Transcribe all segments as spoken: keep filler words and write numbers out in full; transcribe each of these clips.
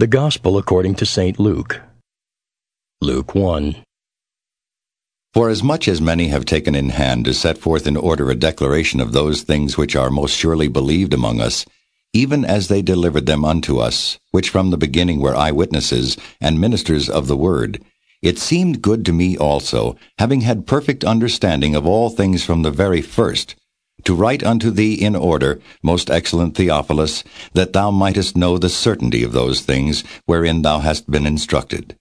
The Gospel according to Saint Luke. Luke one. For as much as many have taken in hand to set forth in order a declaration of those things which are most surely believed among us, even as they delivered them unto us, which from the beginning were eyewitnesses and ministers of the word, it seemed good to me also, having had perfect understanding of all things from the very first, to write unto thee in order, most excellent Theophilus, that thou mightest know the certainty of those things wherein thou hast been instructed.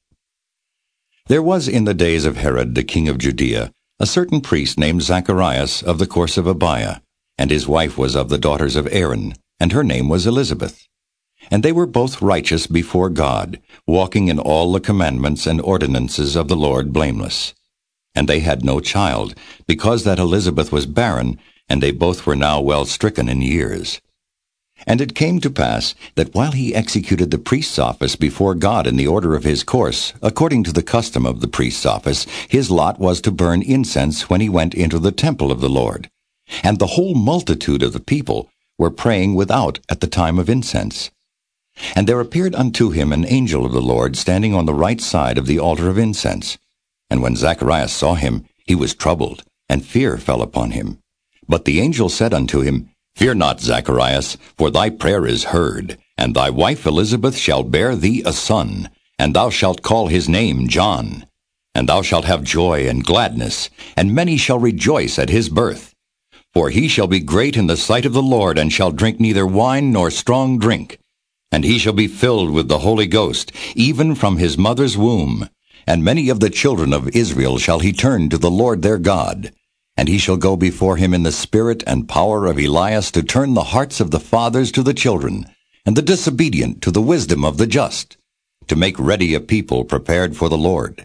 There was in the days of Herod the king of Judea a certain priest named Zacharias of the course of Abiah, and his wife was of the daughters of Aaron, and her name was Elizabeth. And they were both righteous before God, walking in all the commandments and ordinances of the Lord blameless. And they had no child, because that Elizabeth was barren, and they both were now well stricken in years. And it came to pass that while he executed the priest's office before God in the order of his course, according to the custom of the priest's office, his lot was to burn incense when he went into the temple of the Lord. And the whole multitude of the people were praying without at the time of incense. And there appeared unto him an angel of the Lord standing on the right side of the altar of incense. And when Zacharias saw him, he was troubled, and fear fell upon him. But the angel said unto him, Fear not, Zacharias, for thy prayer is heard, and thy wife Elizabeth shall bear thee a son, and thou shalt call his name John. And thou shalt have joy and gladness, and many shall rejoice at his birth. For he shall be great in the sight of the Lord, and shall drink neither wine nor strong drink. And he shall be filled with the Holy Ghost, even from his mother's womb. And many of the children of Israel shall he turn to the Lord their God. And he shall go before him in the spirit and power of Elias to turn the hearts of the fathers to the children, and the disobedient to the wisdom of the just, to make ready a people prepared for the Lord.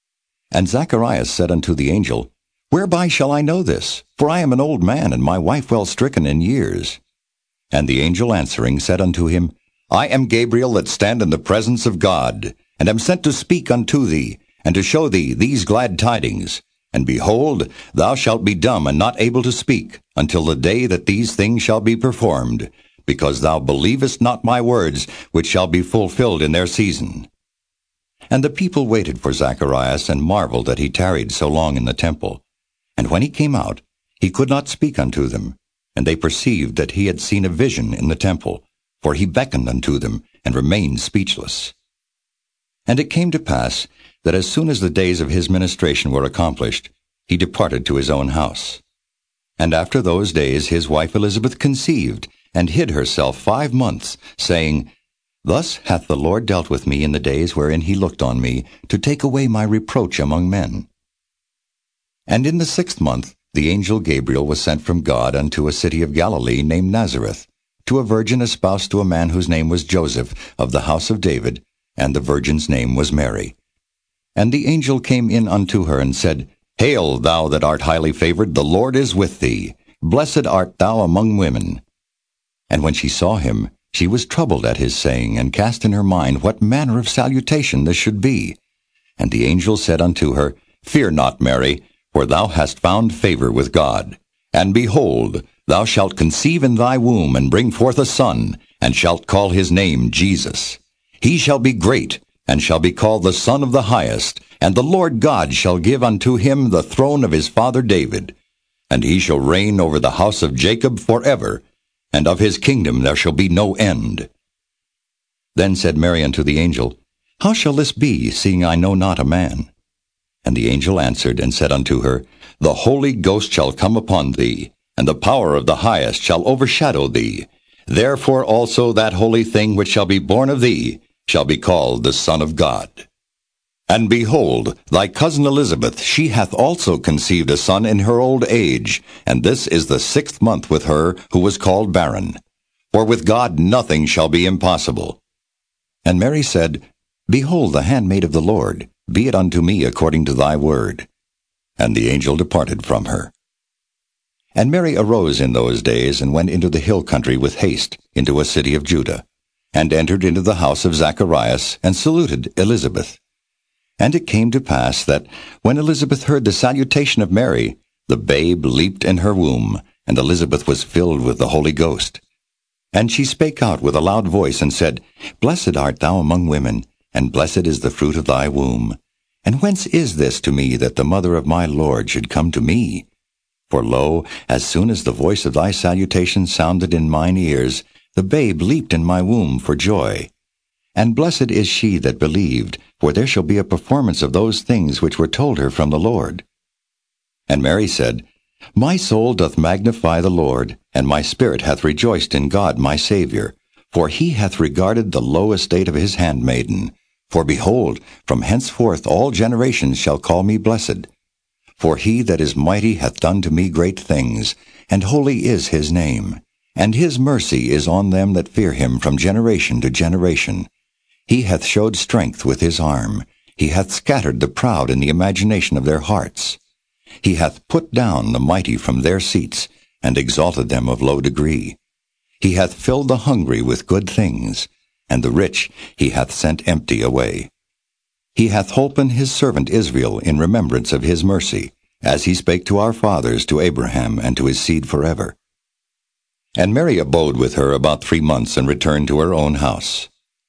And Zacharias said unto the angel, Whereby shall I know this? For I am an old man, and my wife well stricken in years. And the angel answering said unto him, I am Gabriel that stand in the presence of God, and am sent to speak unto thee, and to show thee these glad tidings. And behold, thou shalt be dumb and not able to speak, until the day that these things shall be performed, because thou believest not my words, which shall be fulfilled in their season. And the people waited for Zacharias, and marveled that he tarried so long in the temple. And when he came out, he could not speak unto them, and they perceived that he had seen a vision in the temple, for he beckoned unto them, and remained speechless. And it came to pass, that as soon as the days of his ministration were accomplished, he departed to his own house. And after those days his wife Elizabeth conceived, and hid herself five months, saying, Thus hath the Lord dealt with me in the days wherein he looked on me, to take away my reproach among men. And in the sixth month the angel Gabriel was sent from God unto a city of Galilee named Nazareth, to a virgin espoused to a man whose name was Joseph, of the house of David, and the virgin's name was Mary. And the angel came in unto her, and said, Hail, thou that art highly favored, the Lord is with thee. Blessed art thou among women. And when she saw him, she was troubled at his saying, and cast in her mind what manner of salutation this should be. And the angel said unto her, Fear not, Mary, for thou hast found favor with God. And behold, thou shalt conceive in thy womb, and bring forth a son, and shalt call his name Jesus. He shall be great, and shall be called the Son of the Highest, and the Lord God shall give unto him the throne of his father David. And he shall reign over the house of Jacob forever, and of his kingdom there shall be no end. Then said Mary unto the angel, How shall this be, seeing I know not a man? And the angel answered and said unto her, The Holy Ghost shall come upon thee, and the power of the Highest shall overshadow thee. Therefore also that holy thing which shall be born of thee shall be called the Son of God. And behold, thy cousin Elizabeth, she hath also conceived a son in her old age, and this is the sixth month with her who was called barren. For with God nothing shall be impossible. And Mary said, Behold the handmaid of the Lord, be it unto me according to thy word. And the angel departed from her. And Mary arose in those days, and went into the hill country with haste, into a city of Judah, and entered into the house of Zacharias, and saluted Elizabeth. And it came to pass that, when Elizabeth heard the salutation of Mary, the babe leaped in her womb, and Elizabeth was filled with the Holy Ghost. And she spake out with a loud voice, and said, Blessed art thou among women, and blessed is the fruit of thy womb. And whence is this to me, that the mother of my Lord should come to me? For lo, as soon as the voice of thy salutation sounded in mine ears, the babe leaped in my womb for joy. And blessed is she that believed, for there shall be a performance of those things which were told her from the Lord. And Mary said, My soul doth magnify the Lord, and my spirit hath rejoiced in God my Saviour, for he hath regarded the low estate of his handmaiden. For behold, from henceforth all generations shall call me blessed. For he that is mighty hath done to me great things, and holy is his name. And his mercy is on them that fear him from generation to generation. He hath showed strength with his arm. He hath scattered the proud in the imagination of their hearts. He hath put down the mighty from their seats, and exalted them of low degree. He hath filled the hungry with good things, and the rich he hath sent empty away. He hath holpen his servant Israel in remembrance of his mercy, as he spake to our fathers, to Abraham, and to his seed forever. And Mary abode with her about three months, and returned to her own house.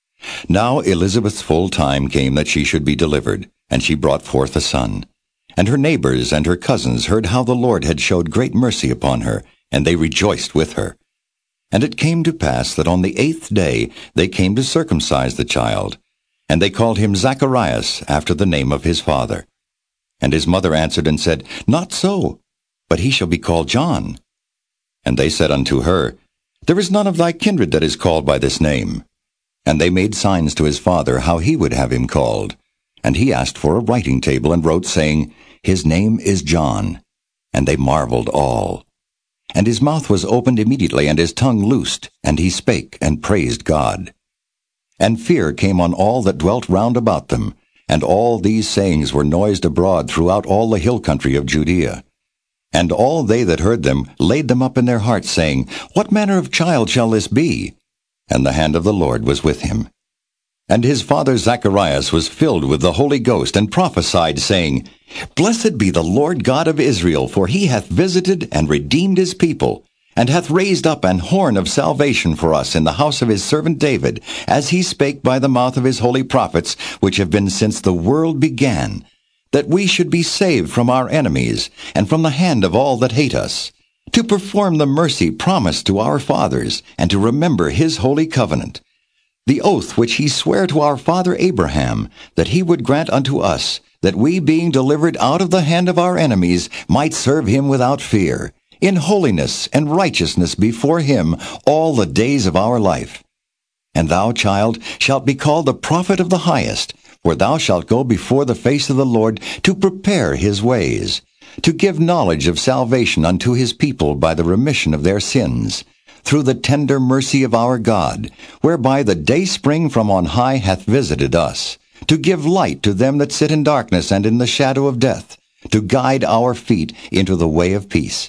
Now Elizabeth's full time came that she should be delivered, and she brought forth a son. And her neighbors and her cousins heard how the Lord had showed great mercy upon her, and they rejoiced with her. And it came to pass that on the eighth day they came to circumcise the child, and they called him Zacharias, after the name of his father. And his mother answered and said, Not so, but he shall be called John. And they said unto her, There is none of thy kindred that is called by this name. And they made signs to his father how he would have him called. And he asked for a writing table, and wrote, saying, His name is John. And they marveled all. And his mouth was opened immediately, and his tongue loosed, and he spake, and praised God. And fear came on all that dwelt round about them, and all these sayings were noised abroad throughout all the hill country of Judea. And all they that heard them laid them up in their hearts, saying, What manner of child shall this be? And the hand of the Lord was with him. And his father Zacharias was filled with the Holy Ghost, and prophesied, saying, Blessed be the Lord God of Israel, for he hath visited and redeemed his people, and hath raised up an horn of salvation for us in the house of his servant David, as he spake by the mouth of his holy prophets, which have been since the world began, that we should be saved from our enemies, and from the hand of all that hate us, to perform the mercy promised to our fathers, and to remember his holy covenant, the oath which he sware to our father Abraham, that he would grant unto us, that we, being delivered out of the hand of our enemies, might serve him without fear, in holiness and righteousness before him all the days of our life. And thou, child, shalt be called the prophet of the highest, for thou shalt go before the face of the Lord to prepare his ways, to give knowledge of salvation unto his people by the remission of their sins, through the tender mercy of our God, whereby the dayspring from on high hath visited us, to give light to them that sit in darkness and in the shadow of death, to guide our feet into the way of peace.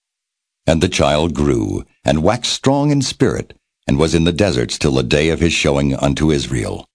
And the child grew, and waxed strong in spirit, and was in the deserts till the day of his showing unto Israel.